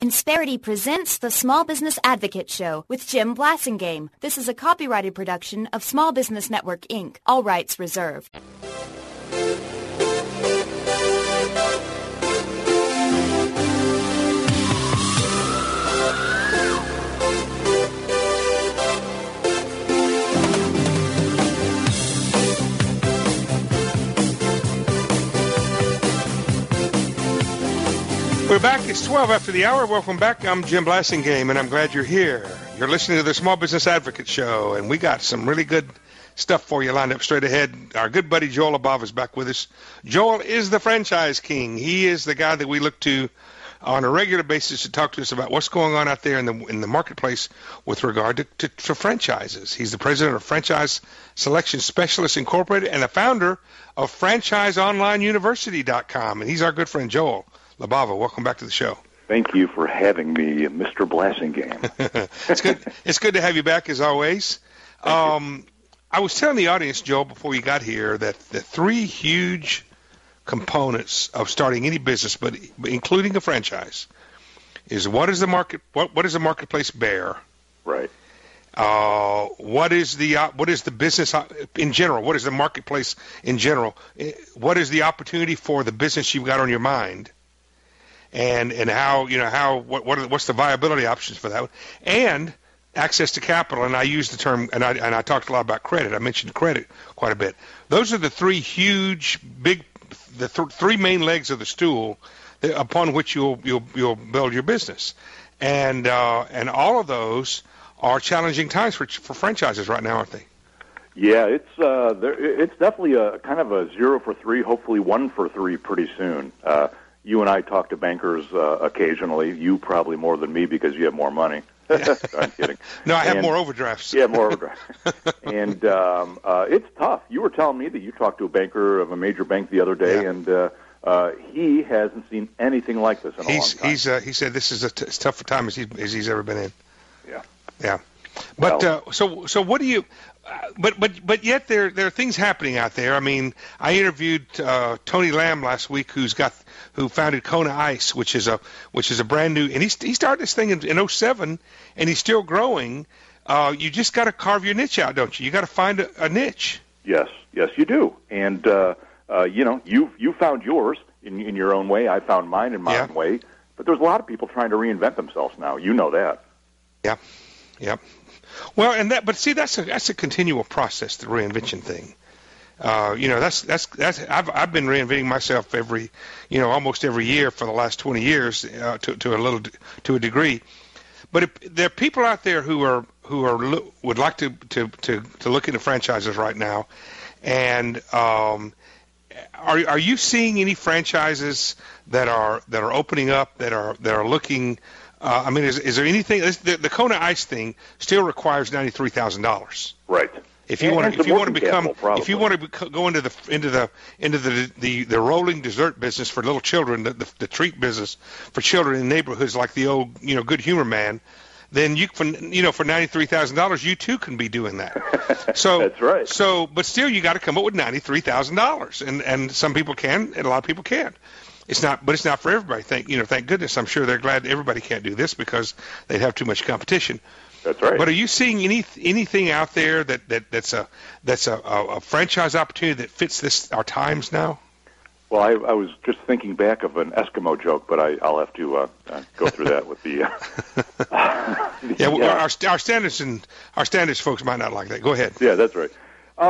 Insperity presents the Small Business Advocate Show with Jim Blasingame. This is a copyrighted production of Small Business Network, Inc. All rights reserved. We're back. It's 12 after the hour. Welcome back. I'm Jim Blasingame, and I'm glad you're here. You're listening to the Small Business Advocate Show, and we got some really good stuff for you lined up straight ahead. Our good buddy Joel Labava is back with us. Joel is the franchise king. He is the guy that we look to on a regular basis to talk to us about what's going on out there in the marketplace with regard to franchises. He's the president of Franchise Selection Specialists Incorporated and the founder of FranchiseOnlineUniversity.com, and he's our good friend Joel Labava. Welcome back to the show. Thank you for having me, Mr. Blasingame. It's good. It's good to have you back as always. I was telling the audience, Joel, before you got here, that the three huge components of starting any business, but including a franchise, is what is the market? What does the marketplace bear? Right. What is the business in general? What is the marketplace in general? What is the opportunity for the business you've got on your mind? And what's the viability options for that? And access to capital. And I use the term, and I talked a lot about credit. I mentioned credit quite a bit. Those are the three huge, three main legs of the stool upon which you'll build your business. And all of those are challenging times for franchises right now, aren't they? Yeah, it's definitely a kind of a 0 for 3, hopefully 1 for 3 pretty soon. You and I talk to bankers occasionally. You probably more than me because you have more money. I'm kidding. No, I have more overdrafts. Yeah, more overdrafts. And it's tough. You were telling me that you talked to a banker of a major bank the other day, and he hasn't seen anything like this in a long time. He said this is as tough a time as he's ever been in. Yeah. Yeah. But so what do you? But yet there are things happening out there. I mean, I interviewed Tony Lamb last week, who founded Kona Ice, which is a brand new, and he started this thing in 2007, and he's still growing. You just got to carve your niche out, don't you? You got to find a niche. Yes, you do. And you found yours in your own way. I found mine in my own way. But there's a lot of people trying to reinvent themselves now. You know that. Yeah. Yep. Well, that's a continual process, the reinvention thing. I've been reinventing myself almost every year for the last 20 years to a degree. But there are people out there who would like to look into franchises right now, and are you seeing any franchises that are opening up that are looking? Is there anything? The Kona Ice thing still requires $93,000. Right. If you want to go into the rolling dessert business for little children, the treat business for children in neighborhoods like the old Good Humor Man, then for $93,000 you too can be doing that. So that's right. So, but still you got to come up with $93,000, and some people can, and a lot of people can't. It's not for everybody. Thank goodness. I'm sure they're glad everybody can't do this because they'd have too much competition. That's right. But are you seeing anything out there that's a franchise opportunity that fits our times now? Well, I was just thinking back of an Eskimo joke, but I'll have to go through that with the. Our standards folks might not like that. Go ahead. Yeah, that's right.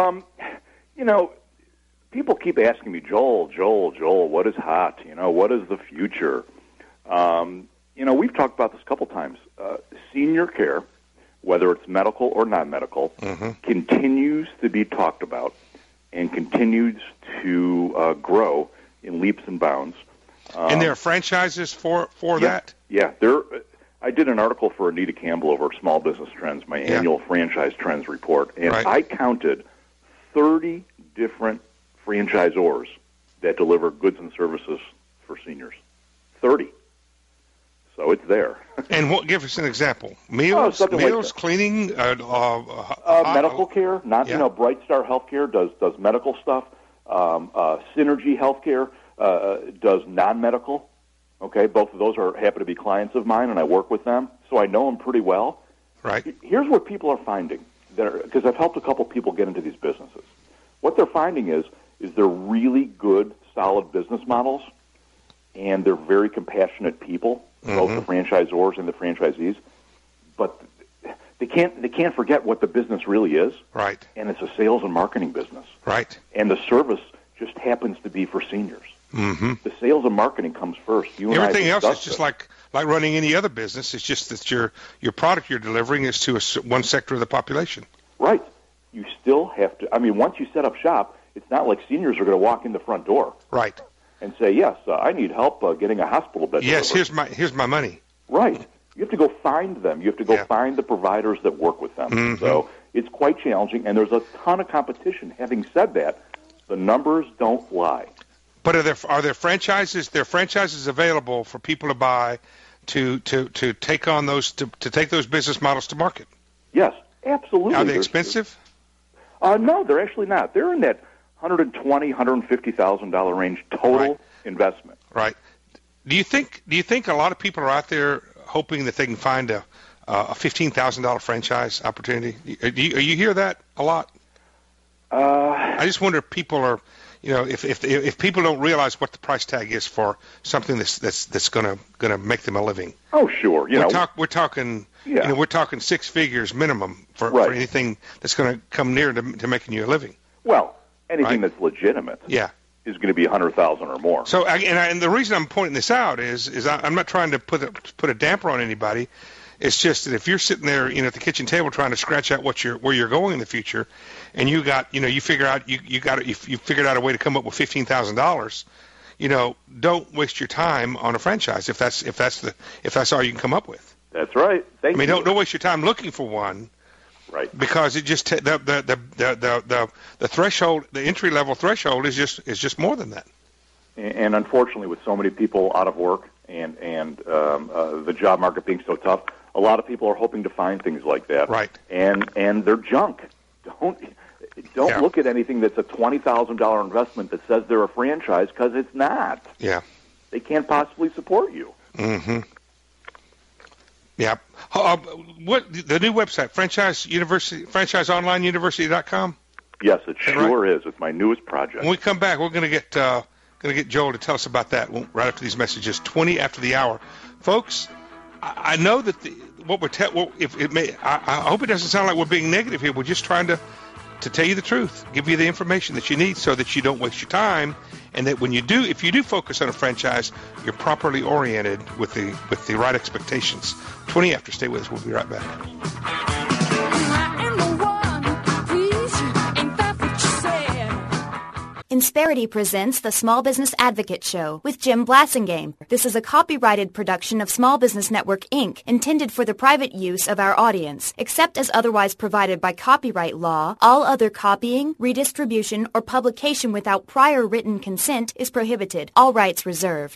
People keep asking me, Joel, what is hot? What is the future? We've talked about this a couple times. Senior care, whether it's medical or non-medical, continues to be talked about and continues to grow in leaps and bounds. And there are franchises for that? Yeah. I did an article for Anita Campbell over Small Business Trends, my annual franchise trends report, and I counted 30 different franchisors that deliver goods and services for seniors. 30. So it's there. And give us an example. Meals, cleaning, medical care. Bright Star Healthcare does medical stuff. Synergy Healthcare does non-medical. Okay, both of those happen to be clients of mine, and I work with them, so I know them pretty well. Right. Here's what people are finding, because I've helped a couple people get into these businesses. What they're finding is they're really good, solid business models, and they're very compassionate people, both the franchisors and the franchisees. But they can't forget what the business really is. Right. And it's a sales and marketing business. Right. And the service just happens to be for seniors. Mm-hmm. The sales and marketing comes first. Everything else is just like running any other business. It's just that your product you're delivering is to one sector of the population. Right. You still have to. I mean, once you set up shop, it's not like seniors are going to walk in the front door. Right. And say, yes, I need help getting a hospital bed. Yes, delivered. here's my money. Right. You have to go find them. You have to go find the providers that work with them. Mm-hmm. So it's quite challenging, and there's a ton of competition. Having said that, the numbers don't lie. But are there franchises? There are franchises available for people to buy to take on those to take those business models to market. Yes, absolutely. Are they expensive? No, they're actually not. They're in that $120,000, $150,000 range total investment. Right. Do you think a lot of people are out there hoping that they can find a $15,000 franchise opportunity? You hear that a lot? I just wonder if people are, if people don't realize what the price tag is for something that's gonna make them a living. Oh, sure. We're talking we're talking six figures minimum for anything that's going to come near to making you a living. Well, anything that's legitimate. Yeah. Is going to be 100,000 or more. So, and the reason I'm pointing this out is I'm not trying to put a damper on anybody. It's just that if you're sitting there, at the kitchen table trying to scratch out where you're going in the future, and you figured out a way to come up with $15,000, don't waste your time on a franchise if that's all you can come up with. That's right. Thank you. Don't waste your time looking for one. Right. Because it just the threshold, the entry level threshold is just more than that. And unfortunately, with so many people out of work and the job market being so tough, a lot of people are hoping to find things like that. Right. And they're junk. Don't look at anything that's a $20,000 investment that says they're a franchise, because it's not. Yeah. They can't possibly support you. Mm-hmm. Yeah. What the new website, franchiseonlineuniversity.com? Yes, it sure is. It's my newest project. When we come back, we're going to get Joel to tell us about that right after these messages, 20 after the hour, folks. I know that I hope it doesn't sound like we're being negative here. We're just trying to tell you the truth, give you the information that you need so that you don't waste your time, and that if you do focus on a franchise, you're properly oriented with the right expectations. 20 after, stay with us. We'll be right back. Insperity presents the Small Business Advocate Show with Jim Blasingame. This is a copyrighted production of Small Business Network, Inc., intended for the private use of our audience. Except as otherwise provided by copyright law, all other copying, redistribution, or publication without prior written consent is prohibited. All rights reserved.